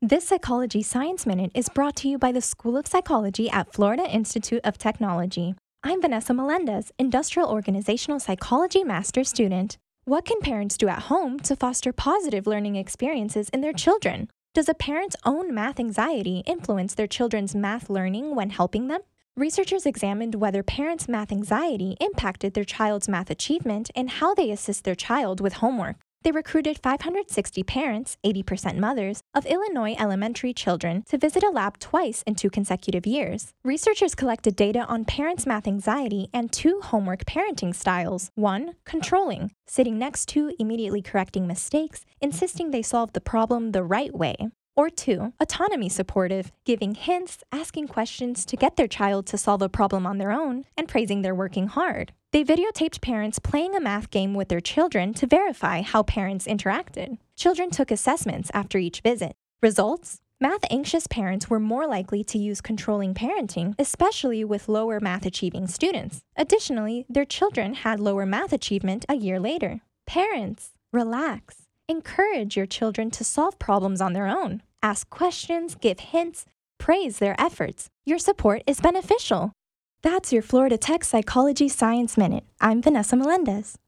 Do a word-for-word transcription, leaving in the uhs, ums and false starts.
This Psychology Science Minute is brought to you by the School of Psychology at Florida Institute of Technology. I'm Vanessa Melendez, Industrial Organizational Psychology Master Student. What can parents do at home to foster positive learning experiences in their children? Does a parent's own math anxiety influence their children's math learning when helping them? Researchers examined whether parents' math anxiety impacted their child's math achievement and how they assist their child with homework. They recruited five hundred sixty parents, eighty percent mothers, of Illinois elementary children to visit a lab twice in two consecutive years. Researchers collected data on parents' math anxiety and two homework parenting styles. One, controlling, sitting next to, immediately correcting mistakes, insisting they solve the problem the right way. Or two, autonomy supportive, giving hints, asking questions to get their child to solve a problem on their own, and praising their working hard. They videotaped parents playing a math game with their children to verify how parents interacted. Children took assessments after each visit. Results? Math-anxious parents were more likely to use controlling parenting, especially with lower math-achieving students. Additionally, their children had lower math achievement a year later. Parents, relax. Encourage your children to solve problems on their own. Ask questions, give hints, praise their efforts. Your support is beneficial. That's your Florida Tech Psychology Science Minute. I'm Vanessa Melendez.